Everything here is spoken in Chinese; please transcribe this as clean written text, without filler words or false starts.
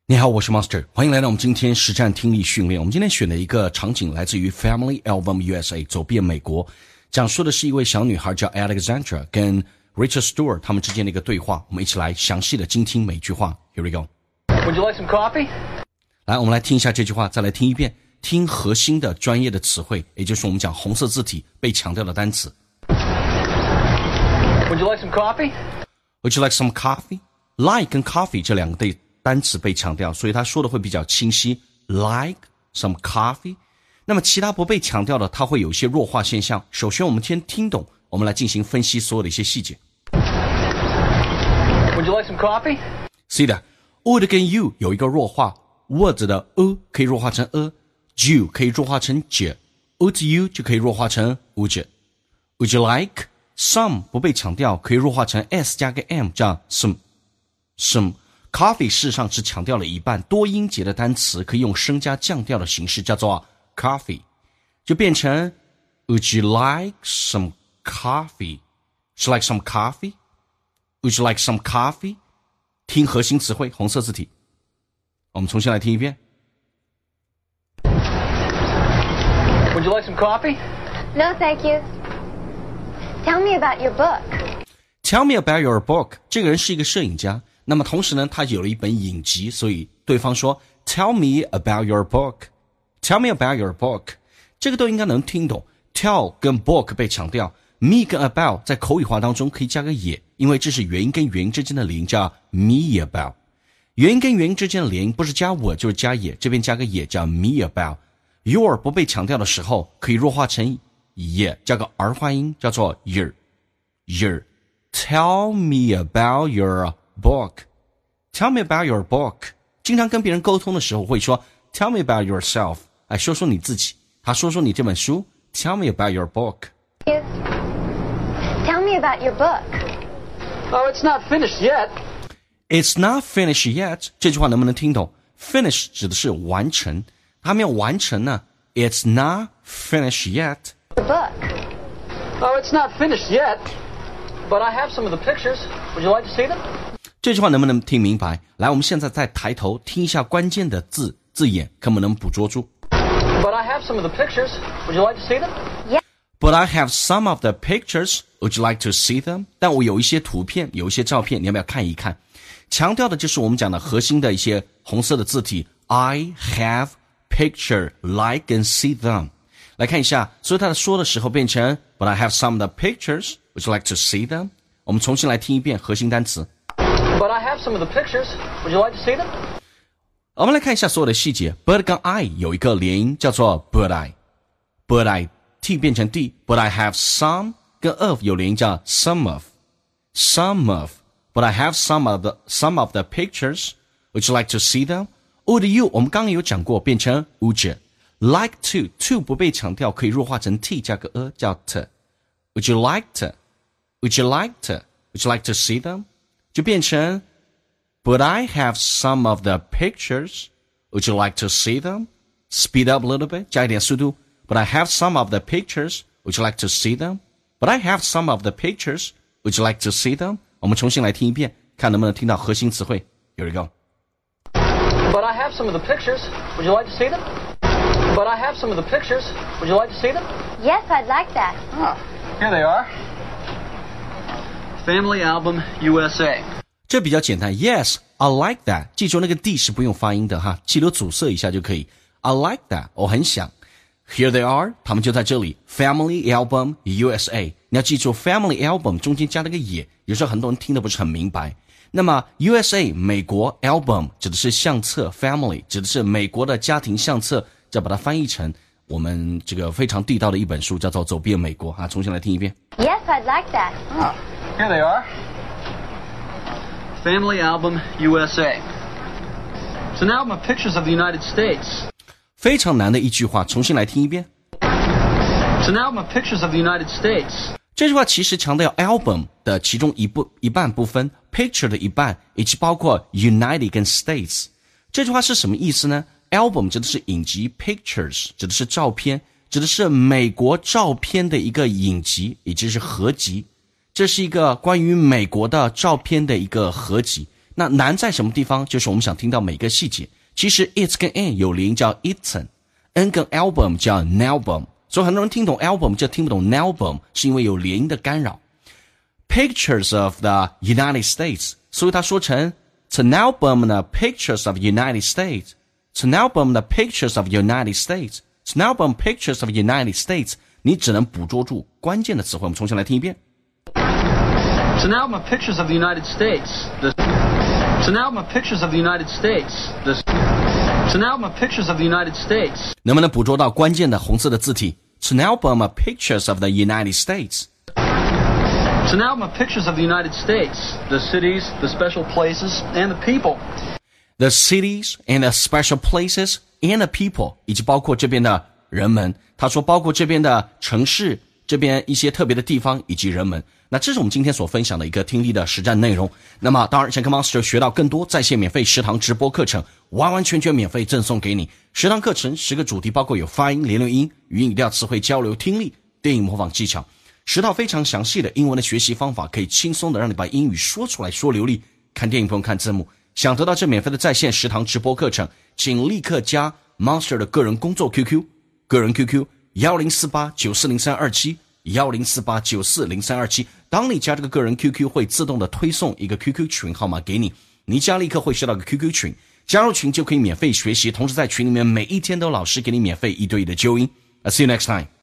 你好，我是 Master， 欢迎来到我们今天实战听力训练。我们今天选的一个场景来自于 Family Album USA 走遍美国，讲述的是一位小女孩叫 Alexandra 跟 Richard Stewart 他们之间的一个对话。我们一起来详细的精听每句话。Here we go. Would you like some coffee? 来，我们来听一下这句话，再来听一遍，听核心的专业的词汇，也就是我们讲红色字体被强调的单词。 Would you like some coffee? Would you like some coffee? Like 跟 coffee 这两个单词被强调，所以他说的会比较清晰。Like some coffee。那么其他不被强调的，它会有一些弱化现象。首先，我们先听懂，我们来进行分析所有的一些细节。 Would you like some coffee? 是的 ，would 跟 you 有一个弱化 ，would 的 可以弱化成you 可以弱化成would you 就可以弱化成would you like some 不被强调，可以弱化成 s 加个 m 叫 some。Coffee 事实上是强调了一半，多音节的单词可以用升加降调的形式叫做 coffee， 就变成 Would you like some coffee? Would you like some coffee? Would you like some coffee? 听核心词汇，红色字体。我们重新来听一遍。 Would you like some coffee? No, thank you. Tell me about your book. Tell me about your book. 这个人是一个摄影家。那么同时呢，他有了一本影集，所以对方说 Tell me about your book. Tell me about your book. 这个都应该能听懂。Tell 跟 book 被强调， me 跟 about 在口语化当中可以加个也，因为这是元音跟元音之间的连，叫 me about。元音跟元音之间的连不是加我就是加也，这边加个也叫 me about。Your 不被强调的时候，可以弱化成也，加个儿化音，叫做 your。Tell me about your book. Tell me about your book. 经常跟别人沟通的时候会说 Tell me about yourself. 哎，说说你自己。他说说你这本书 Tell me about your book. Tell me about your book. Oh, it's not finished yet. It's not finished yet. 这句话能不能听懂？ Finish 指的是完成，还没有完成呢。It's not finished yet. Your book. Oh, it's not finished yet. But I have some of the pictures. Would you like to see them? 这句话能不能听明白？来，我们现在再抬头听一下关键的字眼，看不能捕捉住。 But I have some of the pictures. Would you like to see them? Yeah. But I have some of the pictures. Would you like to see them? 但我有一些图片，有一些照片，你要不要看一看？强调的就是我们讲的核心的一些红色的字体 I have picture, like and see them. 来看一下，所以他说的时候变成 But I have some of the pictures. Would you like to see them? 我们重新来听一遍核心单词。 But I have some of the pictures. Would you like to see them? 我们来看一下所有的细节。But 跟 I 有一个连音叫做 But I。But I T 变成 D。But I have some 跟 of 有连音叫 some of。Some of。But I have some of the pictures. Would you like to see them? Would you 我们刚刚有讲过，变成 would you。Like to 不被强调，可以弱化成 T 加个叫 t。Would you like to? Would you like to? Would you like to see them? 就变成 But I have some of the pictures. Would you like to see them? Speed up a little bit. 加一点速度。But I have some of the pictures. Would you like to see them? But I have some of the pictures. Would you like to see them? 我们重新来听一遍，看能不能听到核心词汇。Here we go. But I have some of the pictures. Would you like to see them? But I have some of the pictures. Would you like to see them? Yes, I'd like that. Ah, here they are. Family Album USA. 这比较简单 Yes, I like that. 记住那个 D 是不用发音的哈，记得阻塞一下就可以。I like that. 我很想。Here they are. 他们就在这里。Family Album USA. 你要记住 Family Album 中间加了个也，有时候很多人听得不是很明白。那么 USA 美国 Album 指的是相册 Family 指的是美国的家庭相册，再把它翻译成我们这个非常地道的一本书，叫做走遍美国啊。重新来听一遍。 Yes, I'd like that. Ah, here they are. Family Album USA. It's an album of pictures of the United States. 非常难的一句话，重新来听一遍。 It's an album of pictures of the United States. 这句话其实强调 album 的其中一半部分 picture 的一半，以及包括 United 跟 States。这句话是什么意思呢？ album 指的是影集 pictures 指的是照片，指的是美国照片的一个影集，也就是合集。这是一个关于美国的照片的一个合集。 那难在什么地方？就是我们想听到每个细节。其实 it 跟 n 有连音叫 eaten，n 跟 album 叫 nalbum， 所以很多人听懂 album 就听不懂 nalbum， 是因为有连音的干扰。Pictures of the United States， 所以他说成 It's an album the pictures of United States， It's an album the pictures of United States， It's an album pictures of United States， 你只能捕捉住关键的词汇。我们重新来听一遍。 It's an album of pictures of the United States. It's an album of pictures of the United States. It's an album of pictures of the United States. 能不能捕捉到关键的红色的字体 ？It's an album of pictures of the United States. It's an album of pictures of the United States. The cities, the special places, and the people. The cities and the special places and the people， 以及包括这边的人们。他说包括这边的城市，这边一些特别的地方以及人们。那这是我们今天所分享的一个听力的实战内容。那么当然想跟 Monster 学到更多在线免费10堂直播课程，完完全全免费赠送给你。10堂课程10个主题，包括有发音、连留音、语音语调、词汇交流、听力、电影模仿技巧，10套非常详细的英文的学习方法，可以轻松的让你把英语说出来，说流利。看电影不用看字幕。想得到这免费的在线10堂直播课程，请立刻加 Monster 的个人工作 QQ， 个人 QQ 1048940327 1048940327。当你加这个个人 QQ， 会自动的推送一个 QQ 群号码给你，你加立刻会收到一个 QQ 群，加入群就可以免费学习，同时在群里面每一天都有老师给你免费1对1的纠音。I'll see you next time.